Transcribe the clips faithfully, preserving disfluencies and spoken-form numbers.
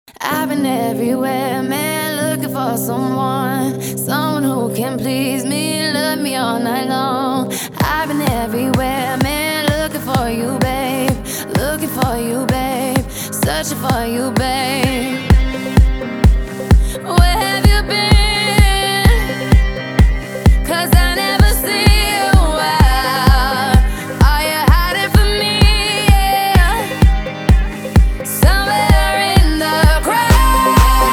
I've been everywhere, man, looking for someone, someone who can please me, love me all night long. I've been everywhere, man, looking for you, babe, looking for you, babe, searching for you, babe. Where have you been? 'Cause I never see you out. Are you hiding from me? Yeah. Somewhere in the crowd.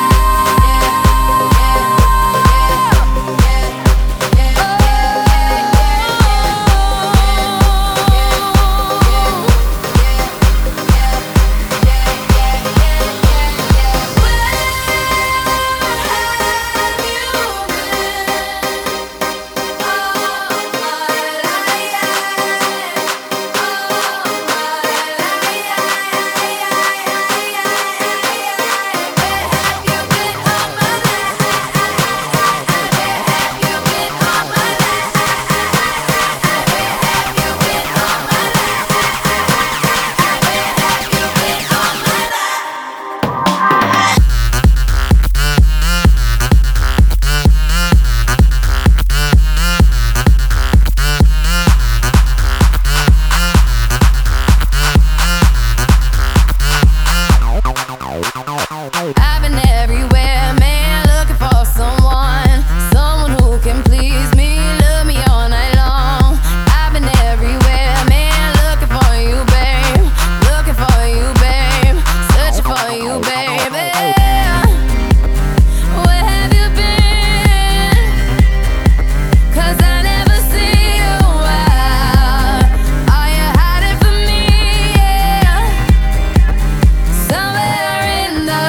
I've been everywhere, man, looking for someone, someone who can please me, love me all night long. I've been everywhere, man, looking for you, babe, looking for you, babe, searching for you, baby. Where have you been? 'Cause I never see you out. Are you hiding from me? Yeah. Somewhere in the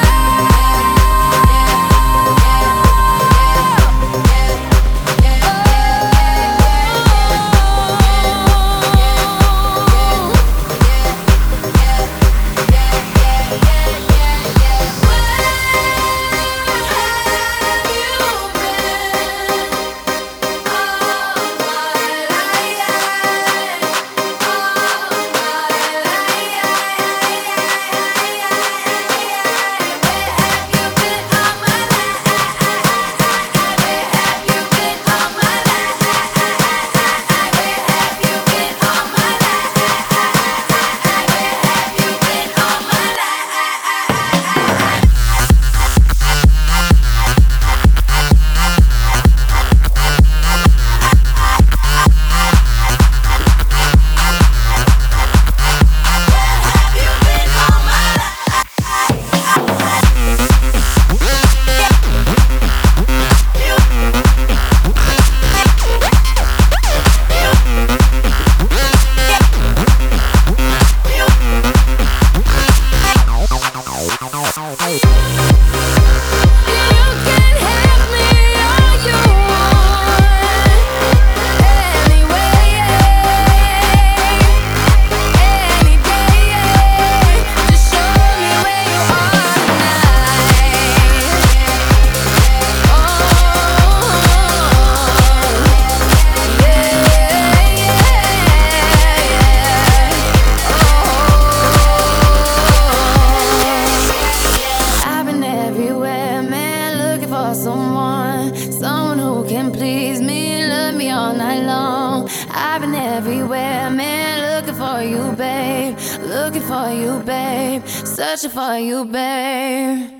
someone, someone who can please me, love me all night long. I've been everywhere, man, looking for you, babe, looking for you, babe, searching for you, babe.